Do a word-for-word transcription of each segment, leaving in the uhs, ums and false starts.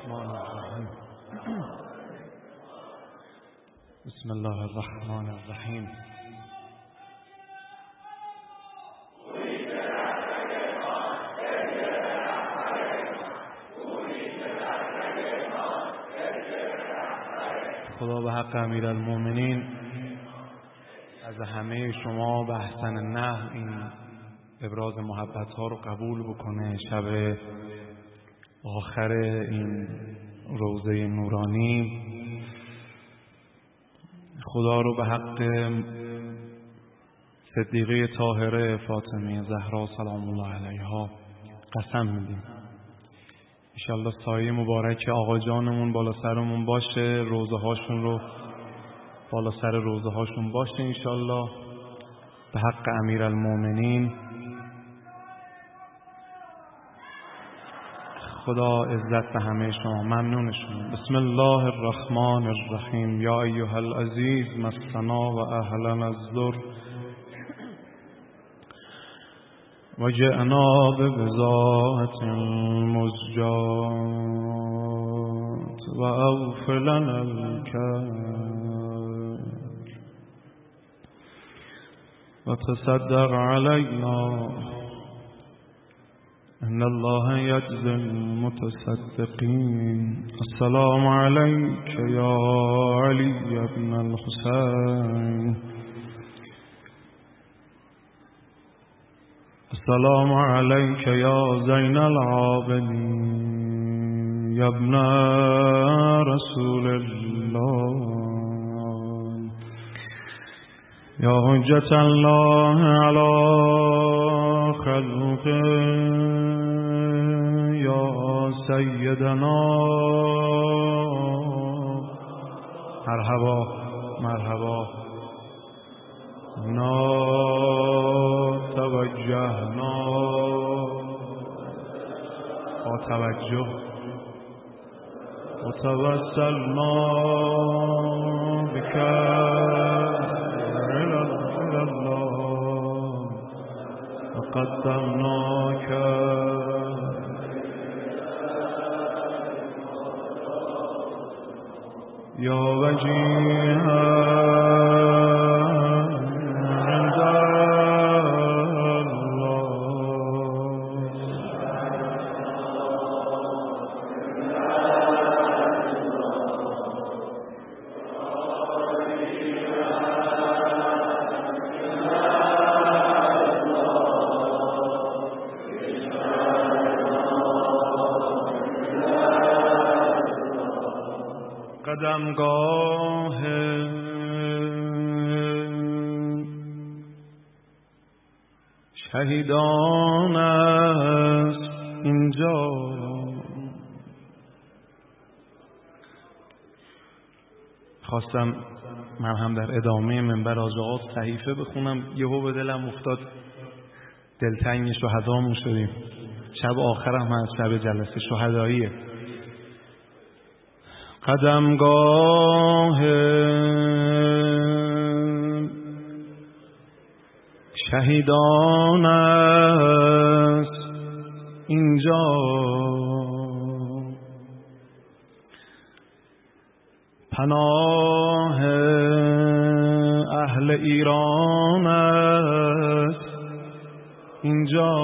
الرحمن الرحیم. بسم الله الرحمن الرحیم. خدا به حق امیرالمومنین از همه شما به احسن نحو این ابراز محبت ها رو قبول بکنه. شب آخر این روضه نورانی خدا رو به حق صدیقه طاهره فاطمه زهرا سلام الله علیها قسم میدیم انشالله سایه مبارک آقا جانمون بالا سرمون باشه، روضه هاشون رو بالا سر روضه هاشون باشه انشالله به حق امیرالمومنین. خدا عزت به همه شما، ممنونشون. بسم الله الرحمن الرحیم. یا ایها العزیز مسنا و اهلا الضر و جئنا ببضاعة مزجاة و اوف لنا الکیل و تصدق علینا ان الله یجزی المتصدقین. السلام علیک یا علی ابن الحسین. السلام علیک یا زین العابدین یا ابن رسول الله یا حجت الله علی خلقه یا سیدنا. مرحبا مرحبا. نا توجهنا با توجه و توسلنا بک الی الله و قدمناک یا وجیها قدمگاه شهیدان است اینجا. خواستم من هم در ادامه منبر آجاقات صحیفه بخونم، یهو به دلم افتاد دلتنگ شهدامون شدیم. شب آخرم از شب جلسه شهداییه. قدمگاه شهیدان است اینجا، پناه اهل ایران است اینجا.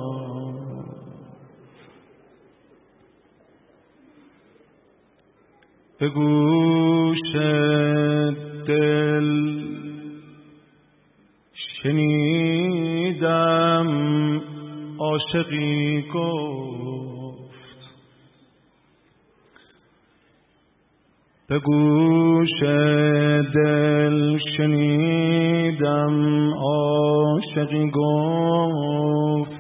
به گوش دل شنیدم عاشقی گفت، به گوش دل شنیدم عاشقی گفت،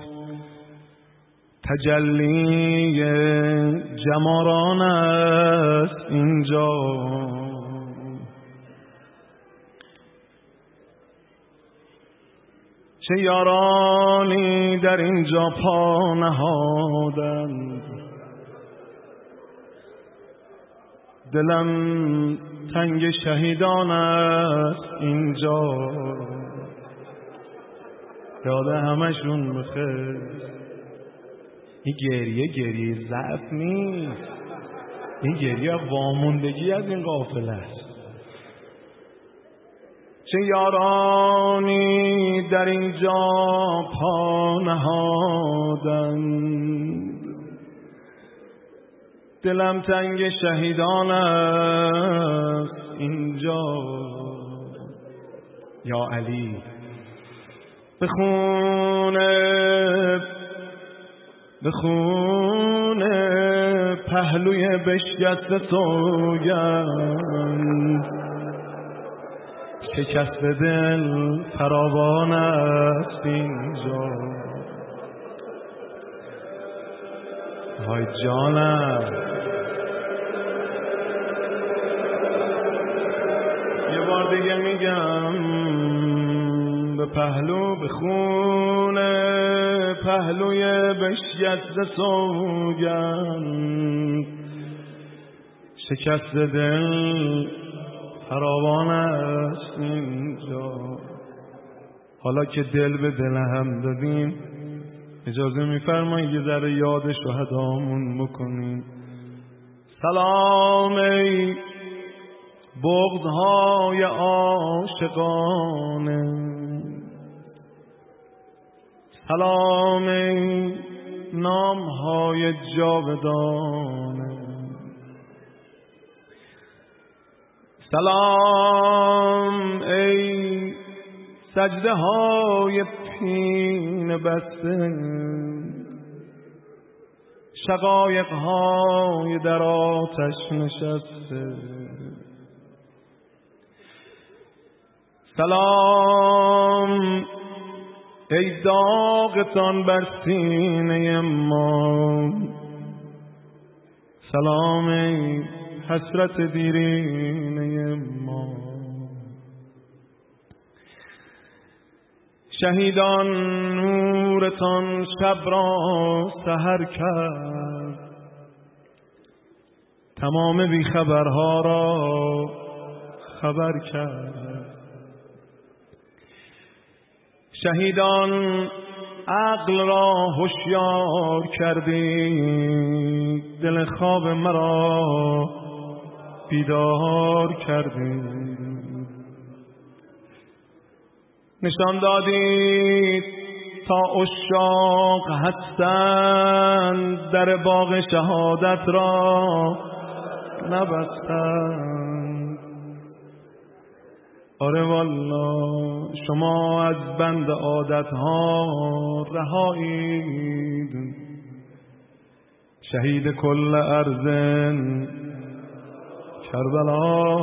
تجلی جماران است اینجا. چه یارانی در اینجا پا نهادند، دلم تنگ شهیدان است اینجا. یاد همشون بخیر. این گریه گریه ضعف نیست، این گریه واموندگی از این قافله است. چه یارانی در اینجا پا نهادند، دلم تنگ شهیدان است اینجا. یا علی به خونه به خونه پهلوی بشکسته سوگند، شکست دل فراوان است اینجا. وای جانم، یه بار دیگه میگم، به پهلو به خونه پهلوی بشکسته سوگند، شکست دل فراوان است اینجا. حالا که دل به دل هم دادیم، اجازه میفرمایید یه ذره یاد شهدامون بکنیم. سلام ای بغض‌های عاشقانه، سلام ای نام‌های جاودانه، سلام ای سجده های پین بسته، شقایق های در آتش نشسته، سلام ای داغتان بر سینه ما، سلام ای حسرت دیرینه ما. شهیدان نورتان شب را سحر کرد، تمام بیخبرها را خبر کرد. شهیدان عقل را هوشیار کردی، دل خواب مرا بیدار کردی. نشان دادید تا عشاق هستند، در باغ شهادت را نبستند. آره والله شما از بند عادتها رهایید، شهید کل ارض کربلا.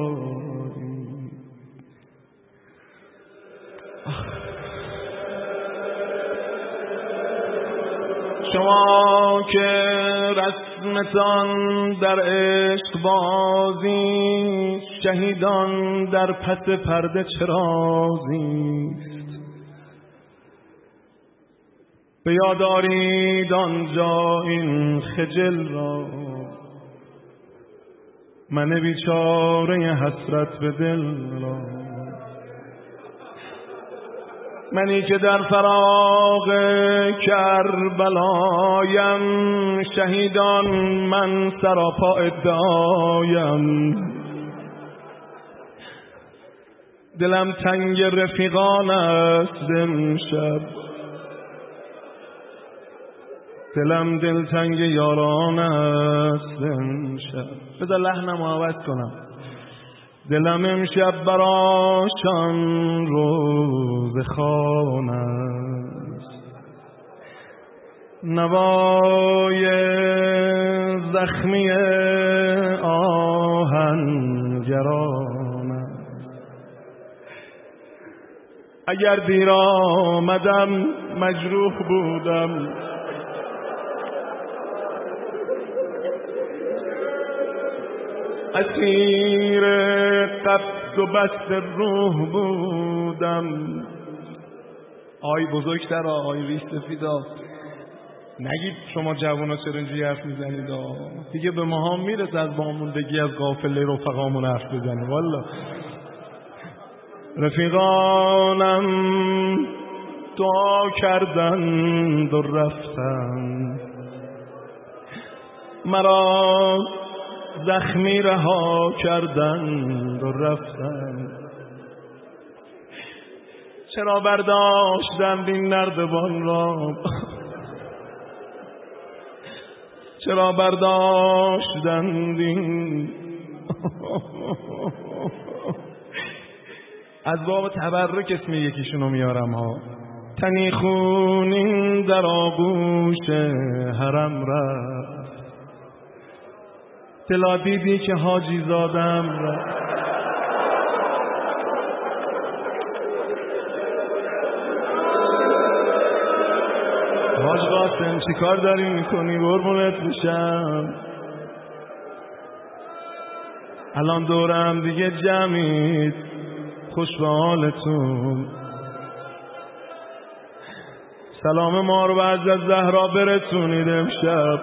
شما که رسمتان در عشق بازی، شهیدان در پس پرده چرازیست. به یاد آرید آنجا این خجل را، من بیچاره حسرت به دل را. منی که در فراق کربلایم، شهیدان من سراپا ادعایم. دلم تنگ رفیقان است امشب، دلم دل تنگ یاران است امشب. بذار لحنم عوض کنم. دلم امشب براشان روز خوان است، نوای زخمی آهنگران است. اگر دیر آمدم مجروح بودم، اسیر قبض و بست روح بودم. آی بزرگتر، آی ریش سفیدا، نگید شما جوانا چرا اینجوری حرف میزنید؟ دیگه به ما هم میرسه از واموندگی از قافله رفقامون حرف بزنیم. والا رفیقانم دعا کردند و رفتند، مرا زخمی رها کردند و رفتند. چرا برداشتند این نردبان را، چرا برداشتند این از باب تبرک اسم یکیشونو میارم ها. تنی خونین در آغوش حرم رفت، دلا دیدی که حاجی زادم رفت. حاج قاسم چی کار داری میکنی؟ قربونت بشم. الان دورم دیگه جمعید، خوش به حالتون. سلام ما رو به حضرت زهرا برسونید امشب.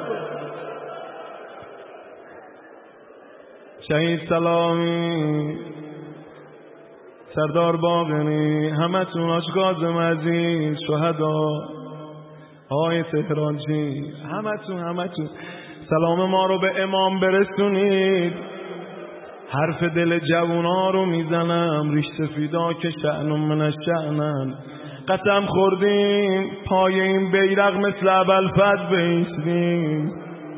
شهید سلامی، سردار باقری، همتون، حاج کاظم عزیز، شهدا، آقای تهرانچی، همتون همتون سلام ما رو به امام برسونید. حرف دل جوونا رو میزنم، ریش سفیدا که شأن من الشأنن. قسم خوردیم پای این بیرق مثل ابوالفضل بیستیم.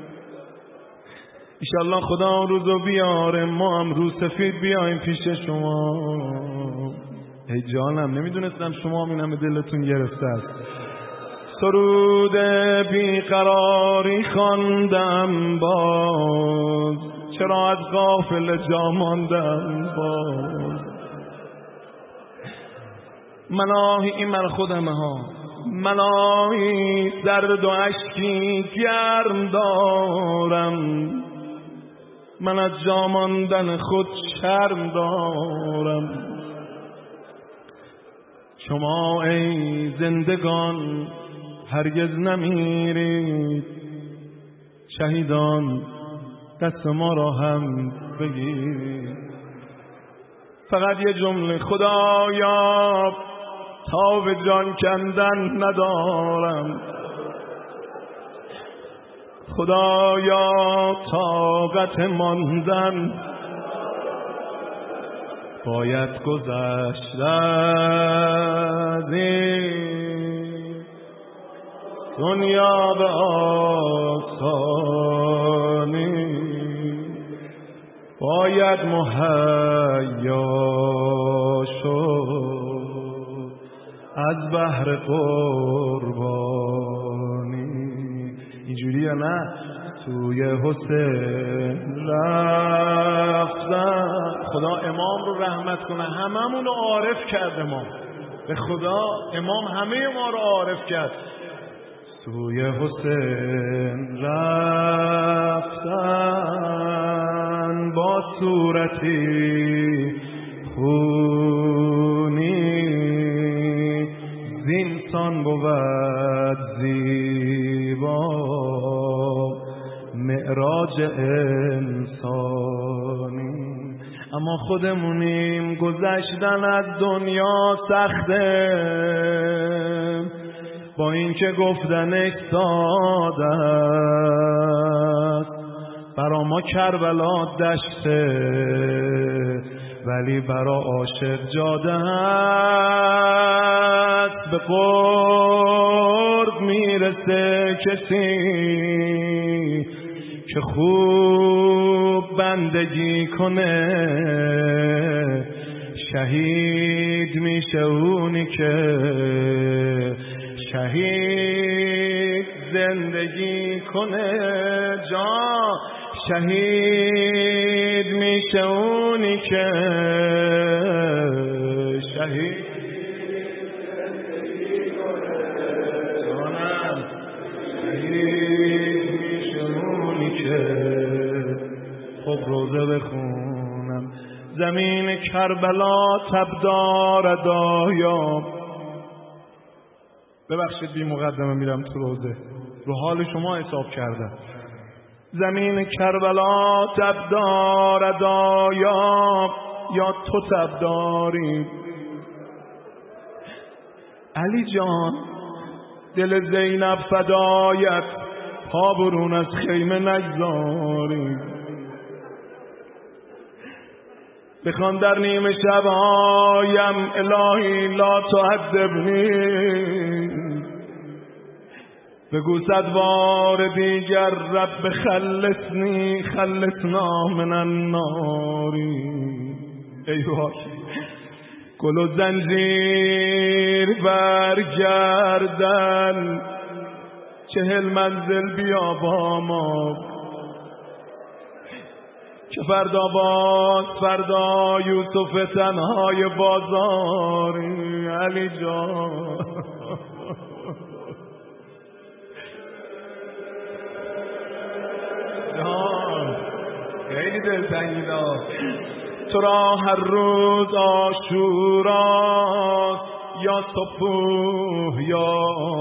ایشالله خدا روزو بیاره ما هم روز سفید بیایم پیش شما. ای جانم، نمیدونستم شما هم این همه دلتون گرفته است. سرود بیقراری خواندم باز، چرا از غافل جا ماندم باز. مناهی این من خودمه ها، مناهی درد و اشکی گرم دارم، من از جا ماندن خود شرم دارم. شما ای زندگان هرگز نمیرید، شهیدان دست ما را هم بگیرید. فقط یه جمله، خدایا تا به جان کندن ندارم، خدایا طاقت ماندن باید گذشت از این دنیا به آسانی، باید مهیا شد از بحر قربانی. اینجوریه نه؟ توی حسین رفتن. خدا امام رو رحمت کنه، هممون رو عارف کرد امام. به خدا امام همه ما رو عارف کرد. توی حسین رفتن با صورتی خونی، زینسان بود زیبا معراج انسانی. اما خودمونیم گذشتن از دنیا سخته، با این که گفتنش ساده است. برا ما کربلا دشته، ولی برا عاشق جاده است. به قرب میرسه کسی که خوب بندگی کنه، شهید میشه اونی که شهید زندگی کنه. جا شهید میشه اونی که شهید زندگی کنه. جانم شهید میشه اونی که. خب روزه بخونم. زمین کربلا تبدار دایا. ببخشید بی مقدمه میرم تو روزه، رو حال شما حساب کردم. زمین کربلا تبدار دایا، یا تو تبداری. علی جان دل زینب فدایت، پا برون از خیمه نگذاری. بخوان در نیمه شبهایم الهی لا تعذبنی، بگو صد بار دیگر رب خلصنی خلصنا من النار. ای وای گل و زنجیر برگردن، چهل منزل بیا با ما، که فردا باز فردا یوسف تنهای بازاری. علی جان جان خیلی دلتنگی دار. تو را هر روز عاشوراست، یا صبح یا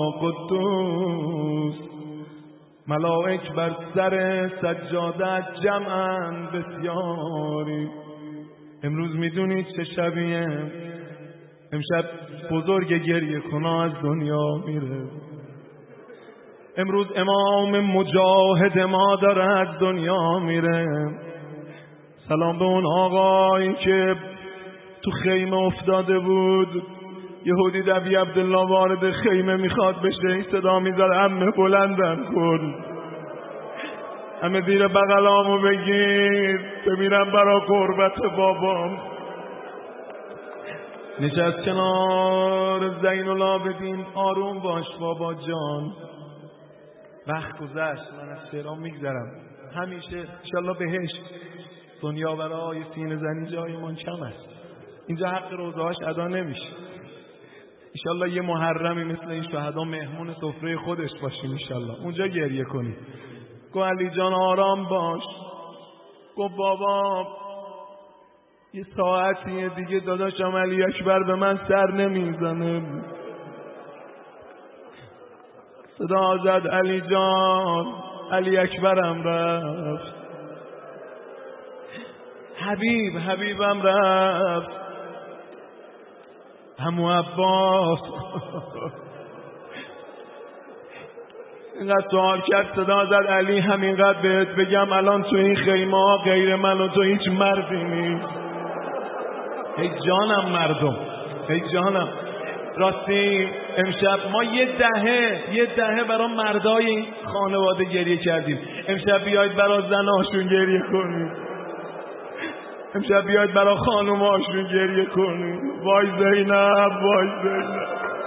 قدوس، ملائک بر سر سجادت جمعن بسیاری. امروز میدونید چه شبیه؟ امشب بزرگ گریه کنا از دنیا میره. امروز امام مجاهد ما داره از دنیا میره. سلام به اون آقایی که تو خیمه افتاده بود، یهودی دبی عبدالله وارد خیمه میخواد بشه، این صدا میذاره عمه بلندم کن، عمه زیر بغلامو بگیر بمیرم برا قربت بابام. نشست کنار زین العابدین، آروم باش بابا جان، وقت گذشت، من از شعرام میگذرم، همیشه انشالله بهشت. دنیا برای سینه زنی جایمان کم است، اینجا حق روزهاش ادا نمیشه. انشالله یه محرمی مثل این شهدا مهمون سفره خودش باشیم، انشالله اونجا گریه کنیم. گو علی جان آرام باش. گو بابا یه ساعتیه دیگه داداشم علی اکبر به من سر نمیزنه. صدا زد علی جان، علی اکبرم رفت، حبیب حبیبم رفت، همو عباس اینقدر سوال کرد، صدا زد علی همینقدر بهت بگم الان تو این خیمه ها غیر من و تو هیچ مردی نیست. ای جانم مردم، ای جانم. راستی امشب ما یه دهه یه دهه برای مردای این خانواده گریه کردیم، امشب بیاید برای زناشون گریه کنیم، امشب بیاید برای خانوماشون گریه کنیم. وای زینب، وای زینب.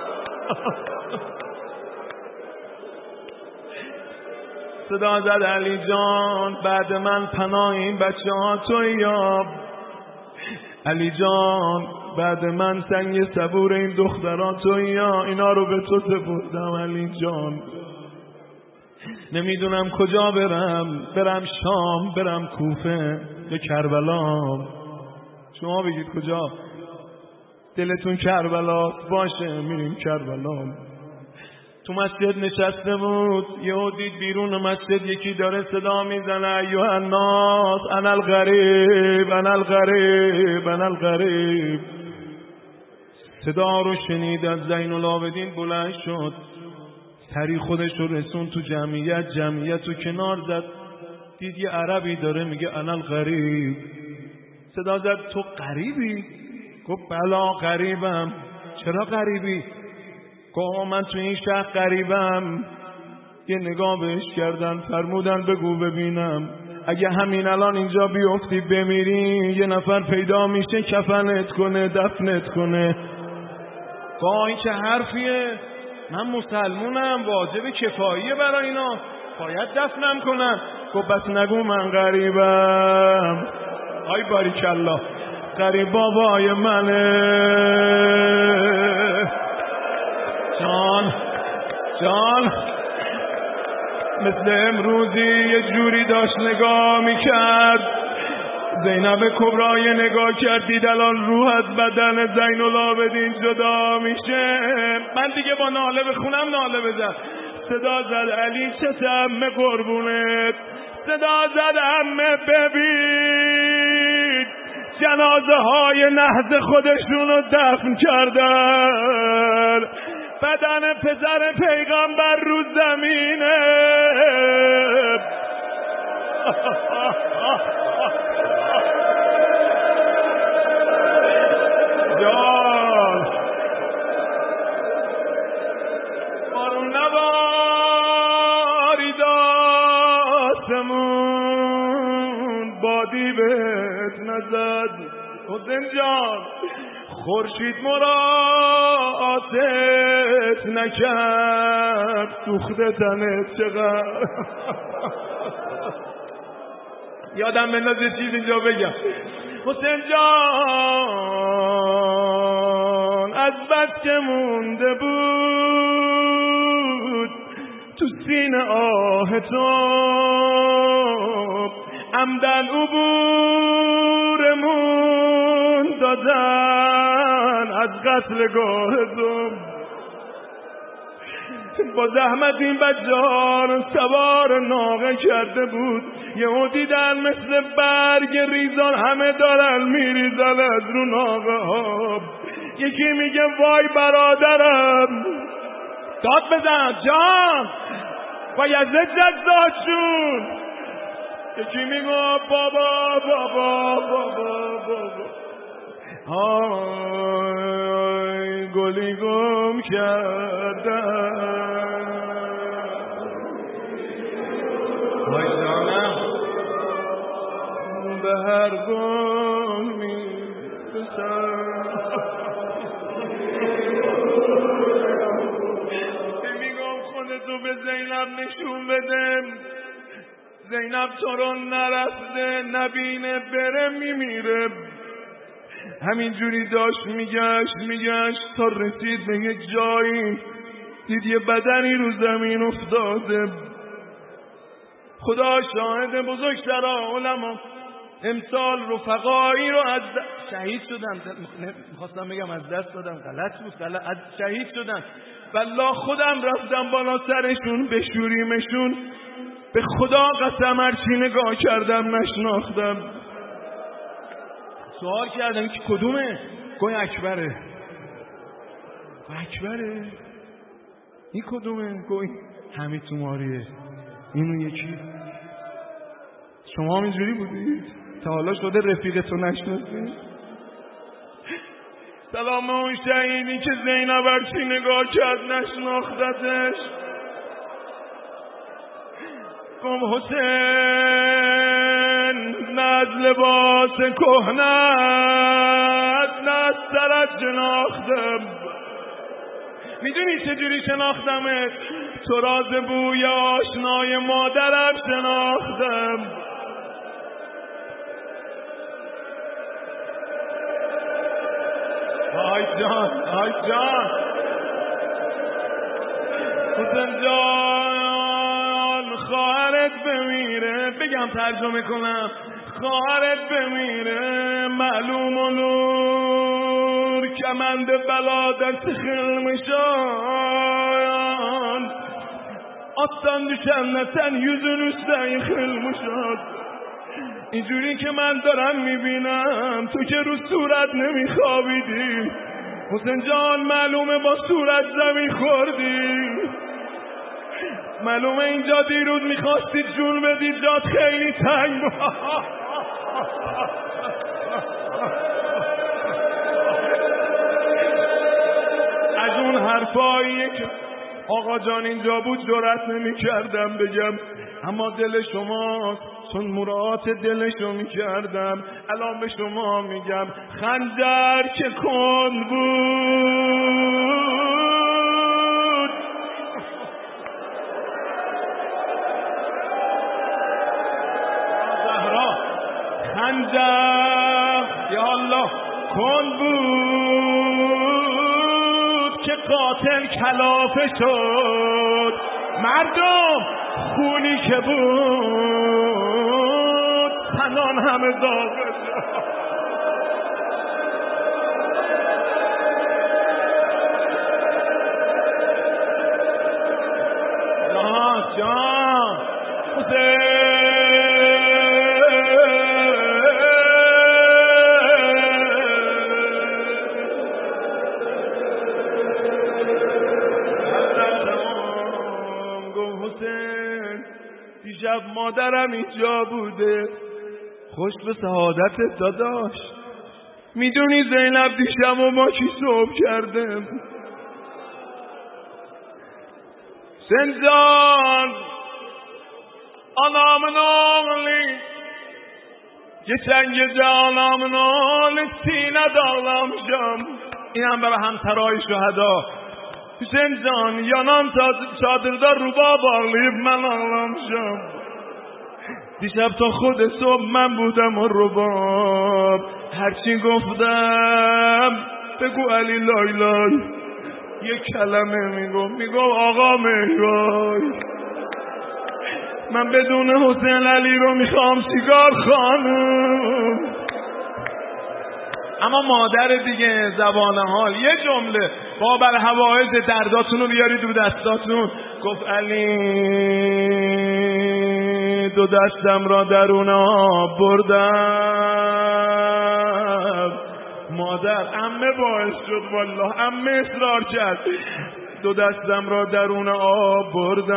صدا زد علی جان بعد من پناه این بچه ها توی یا علی جان، بعد من سنگ صبور این دخترها توی یا، اینا رو به تو سپردم علی جان. نمیدونم کجا برم، برم شام، برم کوفه یا کربلا. شما بگید کجا دلتون کربلاست، باشه میریم کربلا. تو مسجد نشسته بود، یهو دید بیرون مسجد یکی داره صدا میزنه ایها الناس انا الغریب انا الغریب انا الغریب. صدا رو شنید، از زین العابدین بلند شد، سری خودش رو رسون تو جمعیت، جمعیت رو کنار زد، دید یه عربی داره میگه انا الغریب. صدا زد تو غریبی؟ گفت بلا غریبم. چرا غریبی؟ گفت من تو این شهر غریبم. یه نگاه بهش کردن، فرمودن بگو ببینم اگه همین الان اینجا بیفتی بمیری یه نفر پیدا میشه کفنت کنه دفنت کنه. گفت این چه حرفیه؟ من مسلمونم، واجب کفاییه برای اینا، باید دفنم کنم. گفت بس نگو من غریبم. آی باریکالله، غریب بابای منه. جان جان مثل امروزی یه جوری داشت نگاه میکرد. زینب کبرای نگاه کردید الان روح از بدن زین العابدین جدا میشه. من دیگه با ناله بخونم ناله بزن. صدا زد علی چه عمه قربونت، صدا زد عمه ببین جنازه های نهض خودشون رو دفن کردن، بدن پسر پیغمبر رو زمینه. آسمون بادی بهت نزد حسین جان خورشید مراعاتت نکرد سوخته تنت چقدر یادم بنداز یه چیز اینجا بگم حسین جان از بس که مونده بود تو سینه آه تو عمدن عبورمون دادن از قتل گاهدم با زحمت این بچه‌ها سوار ناقه کرده بود یهو دیدن مثل برگ ریزان همه دارن میریزن از رو ناقه ها یکی میگه وای برادرم داد بزن جان باید جزاشون یکی میگه بابا بابا بابا بابا های گلی گم کردن وای جانم به هر گل میرسن میگم خودتو به زینب نشون بدم زینب تو رو نرسته نبینه بره میمیره همین جوری داشت میگشت میگشت تا رسید به یه جایی دید یه بدنی رو زمین افتاده خدا شاهد بزرگترا علما امسال رفقایی رو از شهید شدن میخواستم بگم از دست دادم غلط بود غلط از شهید شدن والله خودم رفتم بالا سرشون بشوریمشون به خدا قسم هرچی نگاه کردم نشناختم سوال کردم که کدومه؟ گوی اکبره گوی اکبره این کدومه؟ گوی حمید توماریه اینو یکی شما هم اینجوری بودید؟ تا حالا شده رفیقتو نشناسید؟ سلام اون شهیدی که زینب هرچی نگاه کرد نشناختتش گم حسین نه از لباس کهنت نه از سرت شناختم میدونی چجوری شناختمت تو راز بوی آشنای مادرم شناختم آی جان آی جان حسین جان خواهرت بمیره بگم ترجمه کنم خواهرت بمیره معلوم و نور کمند بلا دست خلمشان آستان düşen sen yüzün üstten yıkılmışad اینجوری که من دارم میبینم تو که رو صورت نمیخوابیدی حسین جان معلومه با صورت زمین خوردی معلومه اینجا دیروز میخواستی جون بدی جات خیلی تنگ از اون حرفاییه که آقا جان اینجا بود جرأت نمی کردم بگم اما دل شماست چون مراعات دلشو می کردم الان به شما میگم خنجر که کن بود زهرا خنجر یا الله کن بود که قاتل کلافه شد مردم خونی که بود تنان همه داغه شد جان جان دیشب مادرم اینجا بوده خوش به سعادتت داداش میدونی زینب دیشب و ما کی صبح کردم زندان anamın oğlu geçen gece anamın oğlu sine dağlamışım. İnan bana hamterayı şüheda Hüseyin can yanan çadırda ruba bağlayıp ben ağlamışım. Dişab تا خود صبح من بودم و رباب هرچی گفتم بگو علی لای لای یک کلمه میگو میگو آقا مهرای من بدون حسین علی رو میخوام سیگار خانم. اما مادر دیگه زبان حال یه جمله با بر حوائج درداتون رو بیارید رو دستاتون. گفت علی دو دستم را درون آب بردم. مادر عمه باعث شد والله عمه اصرار کرد. دو دستم را درون آب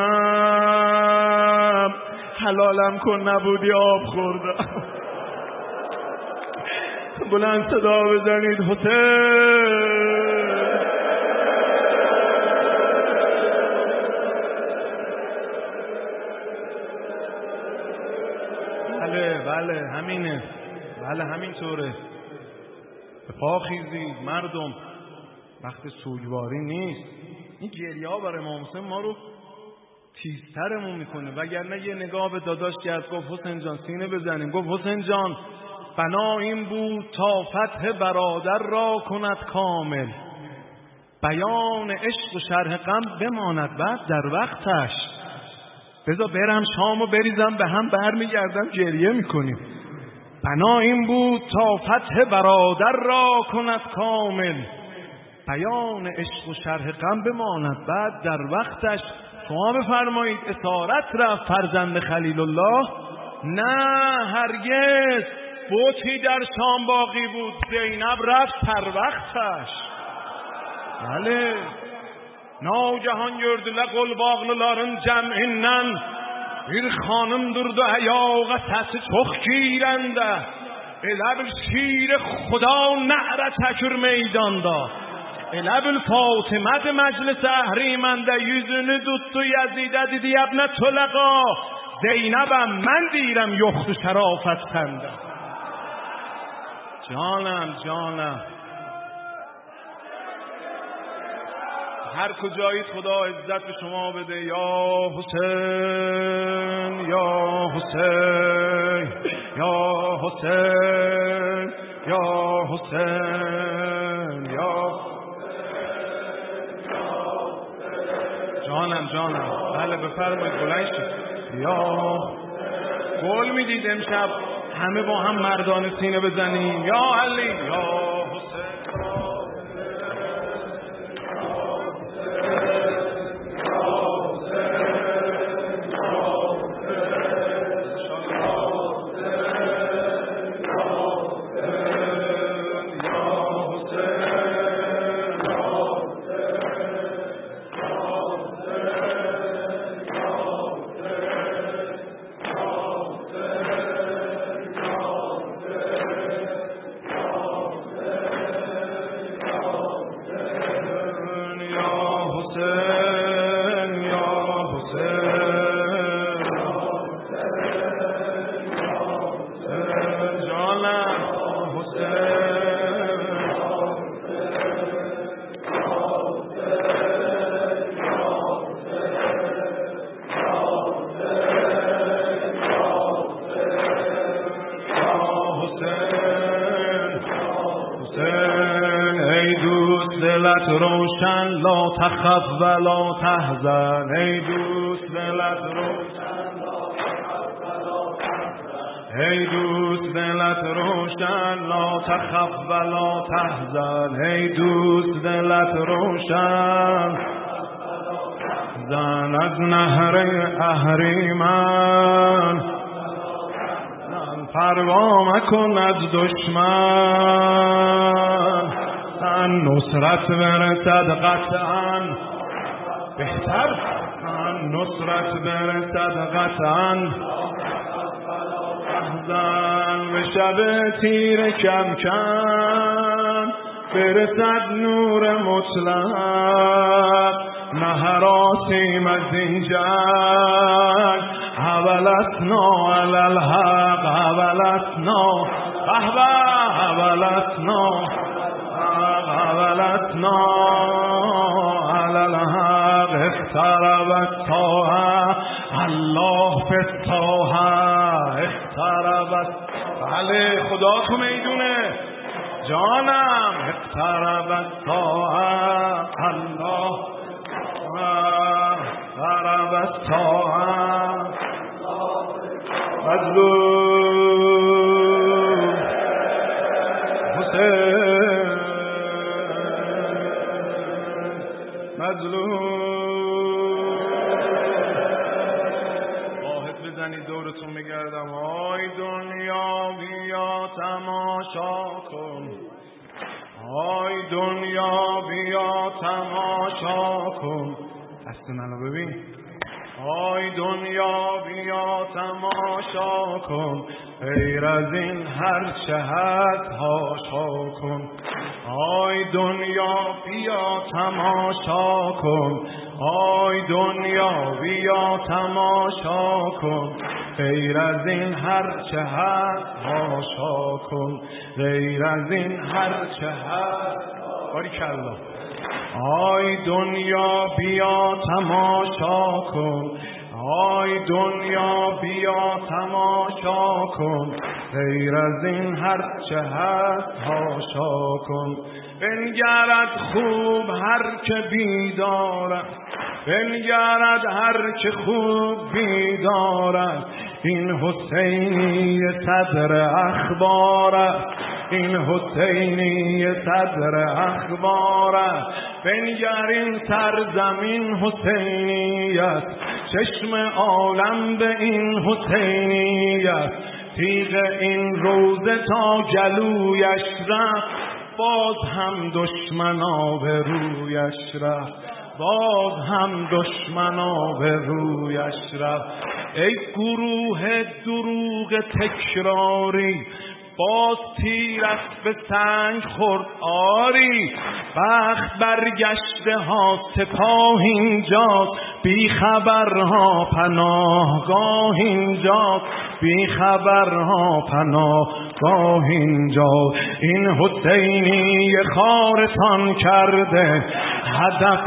بردم حلالم کن نبودی آب خوردم. بلند صدا بزنید حسین. بله بله همینه بله همینطوره. به پا خیزید مردم وقت سوگواری نیست. این گریه ها برای امام حسین ما رو تیزترمون میکنه. وگرنه یه نگاه به داداش کرد گفت حسین جان سینه بزنیم. گفت حسین جان بنا این بود تا فتح برادر را کند کامل بیان عشق و شرح غم بماند بعد در وقتش. بذار برم شامو بریزم به هم برمیگردم گریه میکنیم. بنا این بود تا فتح برادر را کند کامل بیان عشق و شرح غم بماند بعد در وقتش. شما بفرمایید اسارت رفت فرزند خلیل الله؟ نه هرگز. بوتی در شام باقی بود زینب رفت سر وقتش. بله ناگهان gördüler kol bağlıların ceminden bir hanımdır da ayağı sesi çok girende elə bir şir xuda nəhra çəkir meydanda elə bil Fatımədir məclis əhriməndə yüzünü tutdu Yezidə dedi yəbnə töləqa Zeynəbəm mən deyirəm yoxdur şərafət səndə. جانم جانم هر کجایید خدا عزت به شما بده. یا حسین یا حسین یا حسین یا حسین یا جانم جانم بله بفرمایید بلند شید. یا گل میدید امشب همه با هم مردان سینه بزنیم. یا علی یا روشن لا تخف ولا تحزن. ای دوست دلت روشن لا تخف ولا تحزن. ای دوست دلت روشن لا تخف ولا تحزن. ای دوست دلت روشن زن از نهر اهریمن پروا مکن از دشمن نصرت برسد قطعا بهتر نصرت برسد قطعا احزن به شب تیر کم کم برسد نور مطلق نه هراسیم از این جنگ حولتنا علی الحق حولتنا بهبه حولتنا حولتنا علی الحق اقتربت الساعه الله فی الساعه اقتربت. بله خدا تو میدونه جانم. اقتربت الساعه الله اقتربت الساعه مظلوم حسین مظلوم. واحد بزنید دورتون میگردم. آی دنیا بیا تماشا کن، آی دنیا بیا تماشا کن. دست منو ببین. آی دنیا بیا تماشا کن، غیر از این هر چه هست حاشا کن. آی دنیا بیا تماشا کن، آی دنیا بیا تماشا کن، غیر از این هر چه هست حاشا کن، غیر از این هر چه هست. باریکالله. آی دنیا بیا تماشا کن، آی دنیا بیا تماشا کن، غیر از این هر چه هست حاشا کن. بنگرد خوب هر که بیدارد، بنگرد هر که خوب بیدارد، این حسینی صدر اخبارد، این حسینی صدر اخبارد. بنگر این سرزمین حسینی است، چشم عالم به این حسینی است. تیغ این روزه تا گلویش رفت، باز هم دشمنا به رویش رفت، باز هم دشمنا به رویش رفت. ای گروه دروغ تکراری، باز تیرت به سنگ خورد آری. بخت برگشته ها سپاه اینجاست، بی خبرها پناهگاه اینجاست، بی خبرها پناهگاه اینجاست. این حسینی خارتان کرده، هدف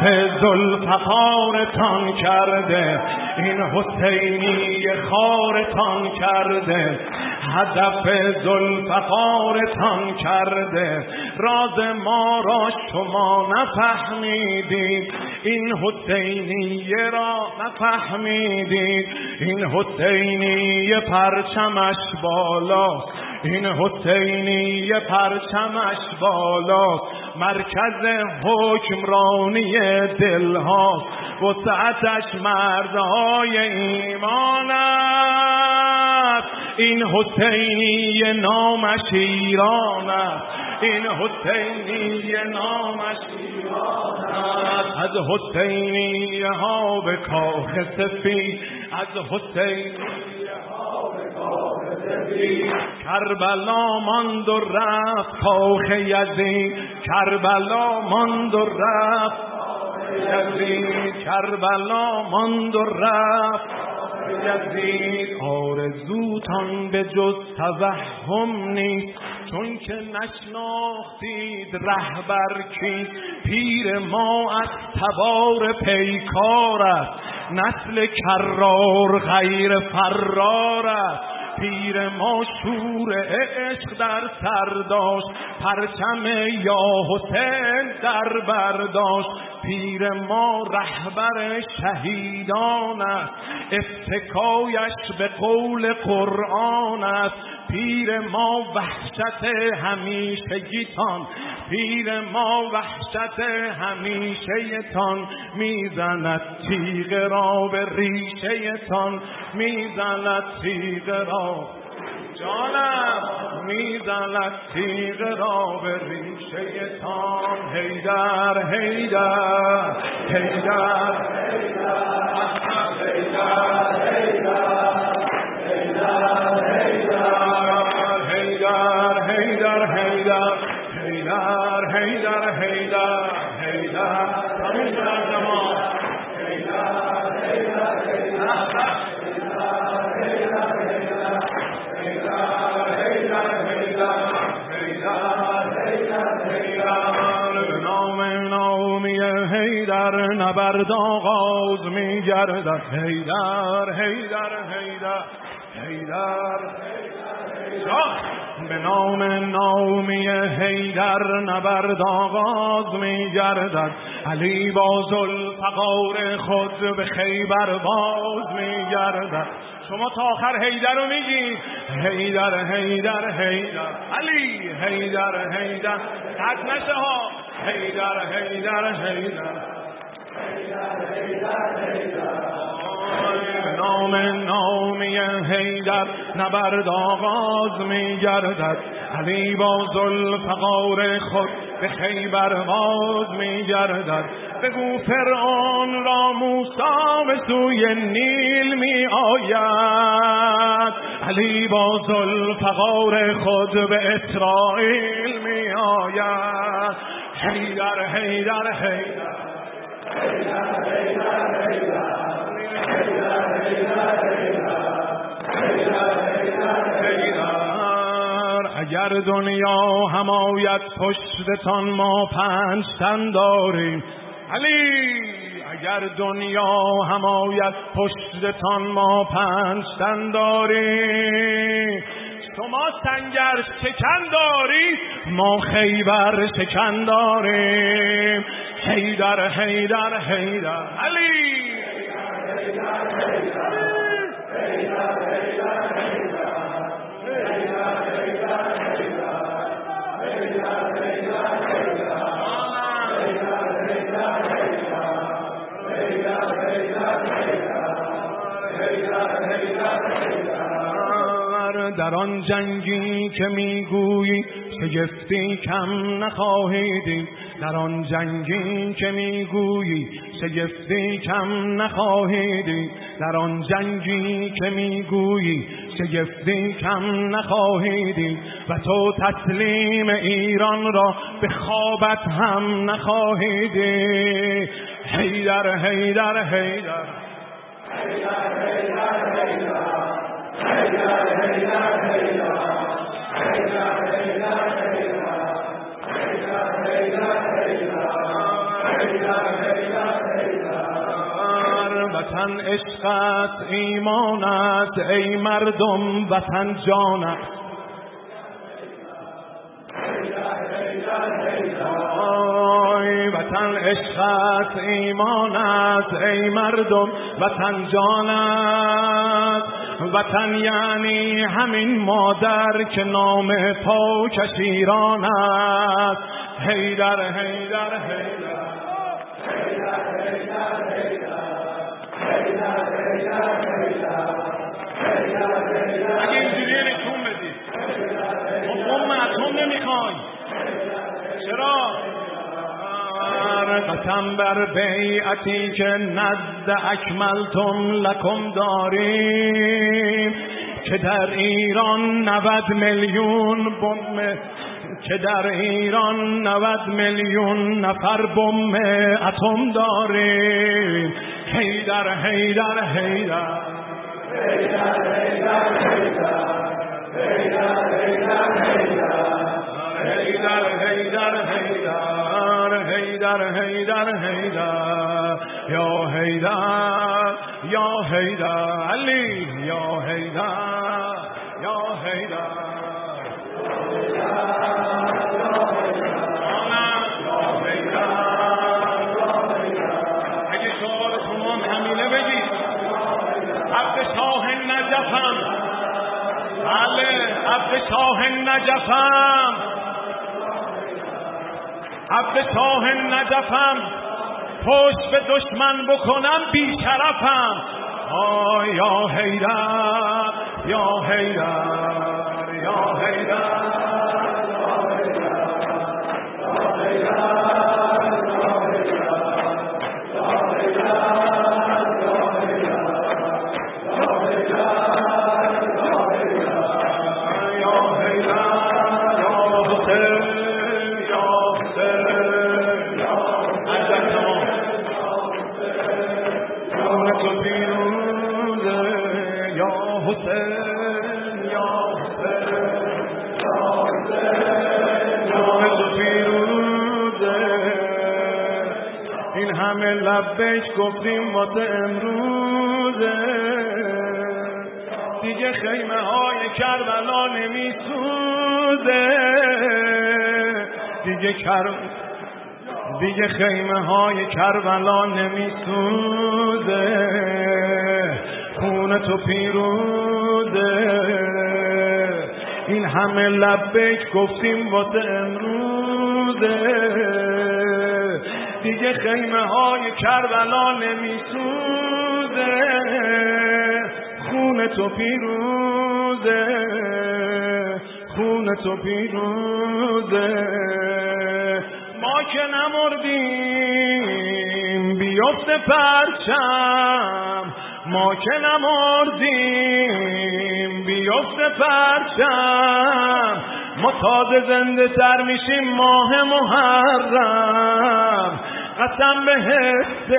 ذوالفقارتان کرده، این حسینی خارتان کرده، هدف ذوالفقارتان کرده. راز ما را شما نفهمیدید، این حسینی را نفهمیدید. این حسینی پرچمش بالا، این حسینی پرچمش بالا، مرکز حکمرانی دلها، وسعتش مردهای ایمان است. این حسینی نامش ایران است، این حسینی نامش ایران است. از حسینی ها به کاخ سفید، از حسینی ها به کاخ سفید، کربلا ماند و رفت کاخ یزید، کربلا ماند و رفت یزید، کربلا ماند و رفت یزید. آرزوتان به جز توهم نیست، چون که نشناختید رهبر کیست. پیر ما از تبار پیکار است، نسل کرار غیر فرار است. پیر ما شور عشق در سر داشت، پرچم یا حسین در برداشت. پیر ما رهبر شهیدان است، اتکایش به قول قرآن است. پیر ما وحشت همیشگیتان، پیر ما وحشت همیشه تان. میزند تیغ را به ریشه تان، میزند تیغ را جانم، میزند تیغ را به ریشه تان. حیدر حیدر حیدر حیدر نبرد آغاز می گردد. حیدر حیدر حیدر حیدر به نام نامی حیدر نبرد آغاز می گردد. علی با ذوالفقار خود به خیبر باز می گردد. شما تا آخر حیدر رو میگید. حیدر حیدر حیدر علی حیدر حیدر قد نشه ها. حیدر حیدر حیدر حیدر حیدر حیدر به نام نامی حیدر نبرد آغاز می گردد. علی با ذوالفقار خود به خیبر باز می گردد. بگو فرعون را موسی به سوی نیل می آید. علی با ذوالفقار خود به اسرائیل می آید. حیدر حیدر حیدر حیدر حیدر حیدر اگر دنیا هم آید پشتتان ما پنج تن داریم. علی اگر دنیا هم آید پشتتان ما پنج تن داریم. شما سنگر شکن داری ما خیبر شکن داریم. حیدر حیدر حیدر علی در آن جنگی که میگویی شگفتی کم نخواهیدی. در آن جنگی که میگویی شگفتی کم نخواهیدی. در آن جنگی که میگویی شگفتی کم نخواهیدی. و تو تسلیم ایران را به خوابت هم نخواهیدی. حیدر حیدر حیدر حیدر حیدر حیدر حیدر حیدر وطن عشقت ایمانت ای مردم وطن جانت. آی وطن عشقت ایمانت ای مردم وطن جانت. وطن یعنی همین مادر که نام پاکش ایران است. حیدر حیدر حیدر اگه اینجوری نشون بدید ما قوم اتم نمیخوایم. چرا؟ قسم بر بیعتی که نزد اکملتم لکم داریم که در ایران نود میلیون بم که در ایران نود میلیون نفر بم اتم داریم. حیدر حیدر حیدر حیدر حیدر حیدر حیدر حیدر حیدر حیدر حیدر حیدر یا حیدر یا حیدر علی یا حیدر یا حیدر اگه سوال شما همینه بگید عبد شاه نجفم. بله عبد شاه نجفم عبد شاه نجفم. پشت به دشمن بکنم بیشرفم. آه یا حیدر یا حیدر یا حیدر حسین یا لبیک گفتیم واسه امروزه، دیگه خیمه های کربلا نمیسوزه، دیگه کر دیگه خیمه های کربلا نمیسوزه، خون تو پیروزه. این همه لبیک گفتیم واسه امروزه، دیگه خیمه های کربلا نمیسوزه، خون تو پیروزه، خون تو پیروزه. ما که نمردیم بیفته پرچم، ما که نمردیم بیفته پرچم، ما تازه زنده تر میشیم ماه محرم. قسم به حس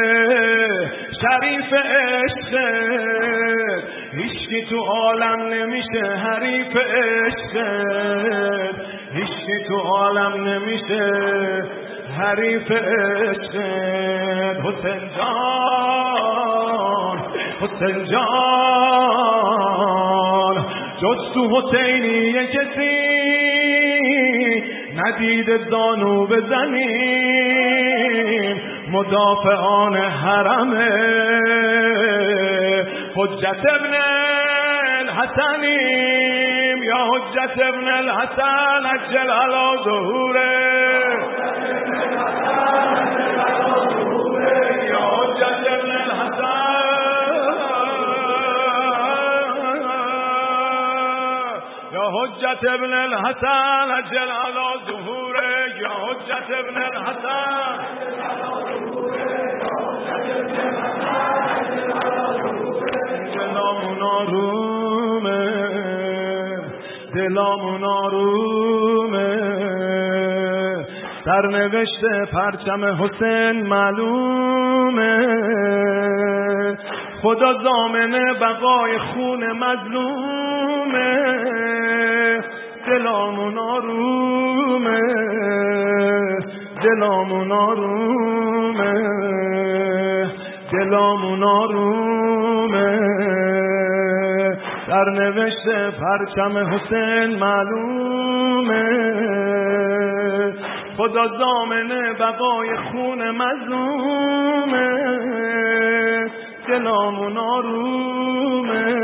شریف عشقت، هیچکی تو عالم نمیشه حریف عشقت، هیچکی تو عالم نمیشه حریف عشقت. حسین جان، حسین جان، جز تو حسینی کسی ندیده زانو بزنیم، مدافعان حرمه حجت ابن الحسنیم، یا حجت ابن الحسن عجل علی ظهوره، یا حجت ابن الحسن، یا حجت ابن الحسن عجل علی ظهوره، یا حجت ابن الحسن. دلامون آرومه، دلامون آرومه، سرنوشت پرچم حسین معلومه، خدا ضامن بقای خون مظلومه. دلامون آرومه، دلامون آرومه، دلامون آرومه، سرنوشت پرچم حسین معلومه، خدا ضامن بقای خون مظلومه. دلامون آرومه،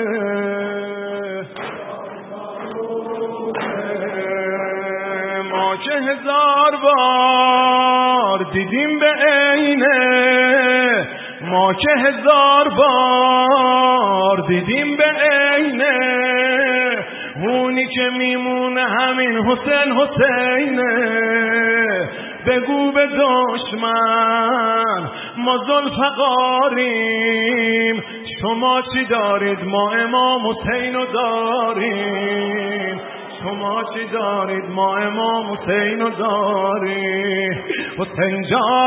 ما که هزار بار دیدیم به عینه، ما که هزار بار دیدیم به عینه، اونی که میمونه همین حسین حسینه. بگو به دشمن ما ذوالفقاریم، شما چی دارید ما امام حسین رو داریم، شما چی دارید ما امام حسین رو داریم. حسین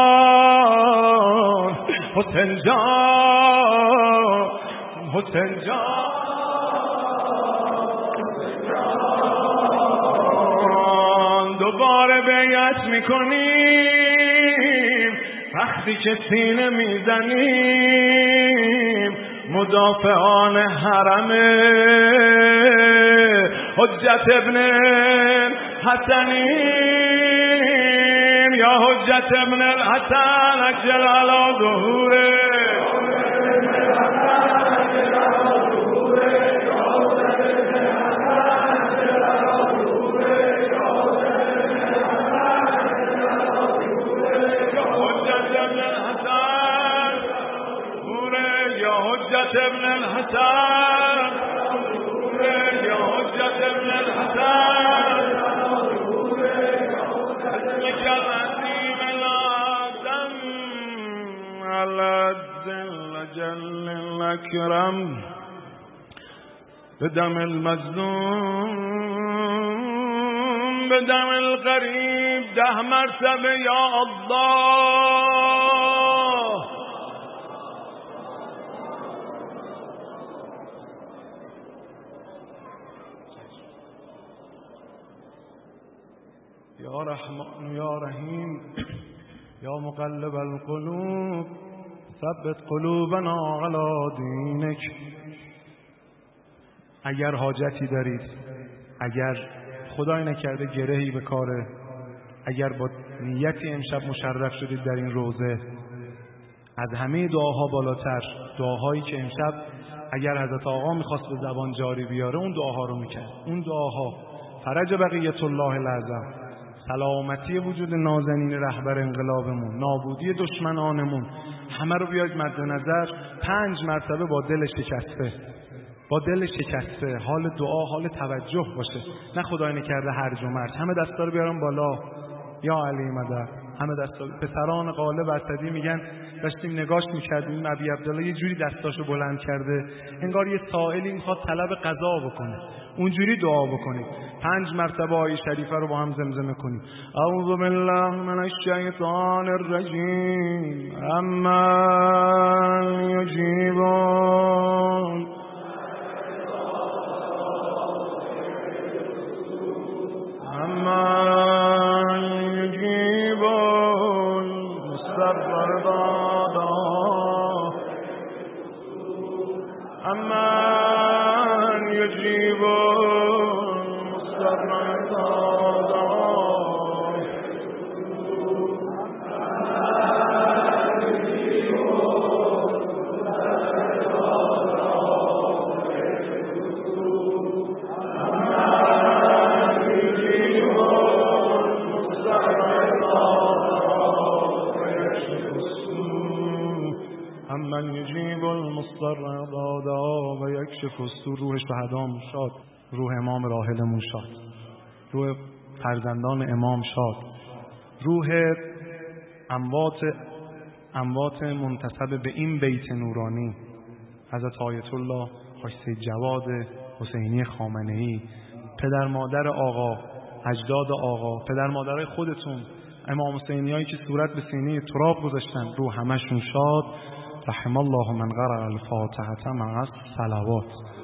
جان، حسین جان، حسین جان، دوباره بیعت میکنیم وقتی که سینه میزنیم، مدافعان حرمه حجت ابن حسنیم، یا حجت ابن الحسن عجل علی ظهوره، حجت ابن الحسن، یا حجت ابن الحسن، اسمك العظيم الأعظم على الذل جل الأكرم، بدم المظلوم بدم الغریب ده مرتبه یا الله. یا رحمان یا رحیم یا مقلب القلوب ثبت قلوبنا علی دینک. اگر حاجتی دارید، اگر خدای نکرده گرهی به کاره، اگر با نیتی امشب مشرف شدید در این روزه، از همه دعاها بالاتر دعاهایی که امشب اگر حضرت آقا میخواست به زبان جاری بیاره اون دعاها رو میکرد. اون دعاها فرج بقیت الله الاعظم، سلامتی وجود نازنین رهبر انقلابمون، نابودی دشمنانمون، همه رو بیاید مد نظر. پنج مرتبه با دل شکسته، با دل شکسته حال دعا، حال توجه باشه، نه خدای نکرده هرج و مرج. همه دستا رو بیارم بالا. یا علی مدد. همه دستا. پسران غالب اسدی میگن داشتیم نگاش میکردیم ابی عبدالله یه جوری دستاشو بلند کرده انگار یه سائلی میخواد طلب قضا بکنه. اونجوری دعا بکنید. پنج مرتبه آیه شریفه رو با هم زمزمه کنید. اعوذ بالله من الشیطان الرجیم. امن یجیبون امن یجیبون مستر دادا امن یجیبون مستر دادا من یجیب المضطر دادا و یکشف السوء. روح شهدامون شاد، روح امام راحلمون شاد، روح فرزندان امام شاد، روح اموات اموات منتسب به این بیت نورانی، حضرت آیت الله حاج سید جواد حسینی خامنه‌ای، پدر مادر آقا، اجداد آقا، پدر مادرای خودتون، امام حسینیایی که صورت به سینه تراب گذاشتن، روح همشون شاد. رحم الله من قرأ الفاتحه مع الصلوات.